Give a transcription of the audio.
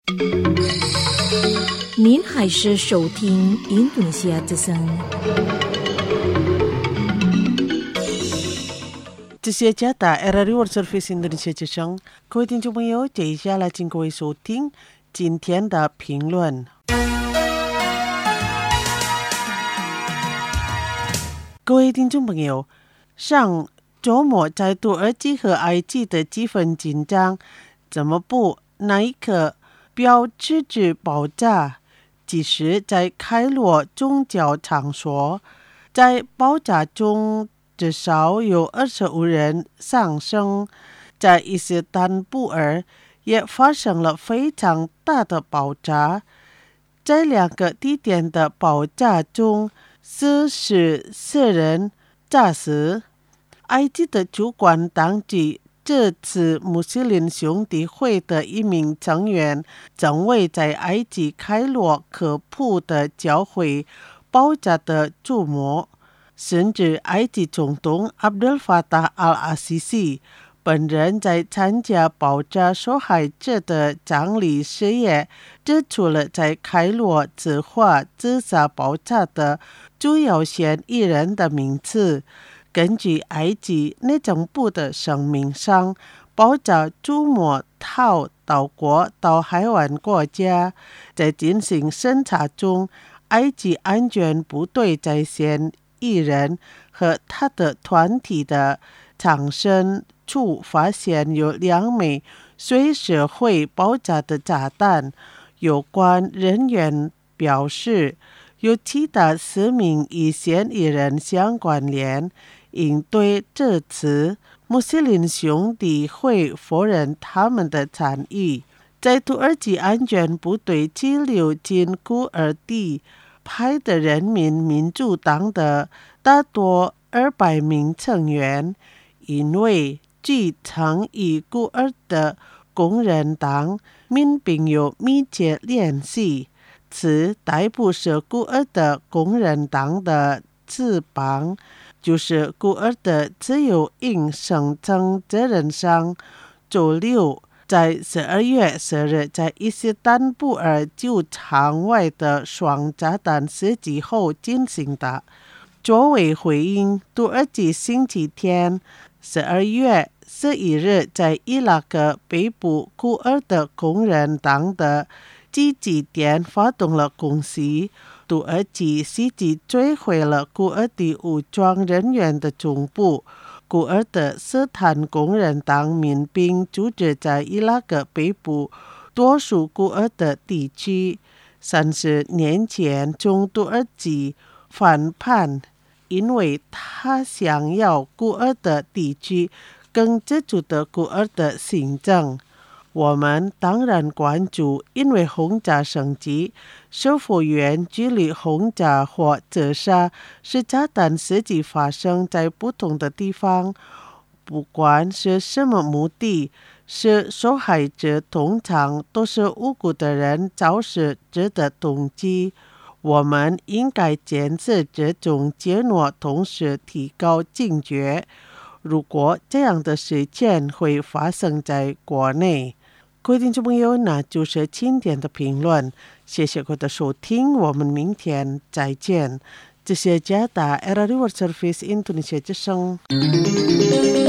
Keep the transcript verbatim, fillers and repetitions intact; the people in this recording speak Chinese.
您还是收听印度尼西亚之声。 这些加大 R R World Service Indonesia 之声，各位听众朋友，接下来请各位收听今天的评论。各位听众朋友，上周末在土耳其和埃及的气氛紧张，怎么不耐克标志着爆炸？即使在开罗宗教场所，在爆炸中至少有二十五人丧生。在伊斯坦布尔也发生了非常大的爆炸，在两个地点的爆炸中，四十四人炸死。埃及的主管当局这次穆斯林兄弟会的一名成员正为在埃及开罗科普的教会爆炸的注目，甚至埃及总统阿卜杜法塔阿阿西西本人在参加爆炸受害者的葬礼时也指出了在开罗自发自杀爆炸的主要嫌疑人的名字。根据埃及内政部的声明上，爆炸注目到岛国到海湾国家，在进行审查中，埃及安全部队在嫌疑人和他的团体的藏身处发现有两枚随时会爆炸的炸弹。有关人员表示，有其他四名与嫌疑人相关联。应对这次穆斯林兄弟会否认他们的参与。在土耳其安全部队拘留进库尔地派的人民民主党的大多二百名成员，因为据曾与库尔的工人党民兵有密切联系，此逮捕是库尔的工人党的翅膀，就是库尔的自由营声称责任上周六在十二月十日在伊斯坦布尔机场外的双炸弹袭击后进行的。作为回应，土耳其星期天十二月十一日在伊拉克北部库尔的工人党的基地点发动了攻击。土耳其袭击摧毁了库尔的武装人员的总部。库尔的斯坦工人党民兵组织在伊拉克北部多数库尔的地区。三十年前从土耳其反叛，因为他想要库尔的地区更自主的库尔的行政。我们当然关注，因为轰炸升级，是否远距离轰炸或自杀是炸弹袭击发生在不同的地方，不管是什么目的，是受害者通常都是无辜的人肇事者的动机。我们应该检视这种结论，同时提高警觉。如果这样的事件会发生在国内，各位听众朋友，那就是今天的评论，谢谢各位的收听，我们明天再见。这是加拿大 R R World Service Indonesia 之声。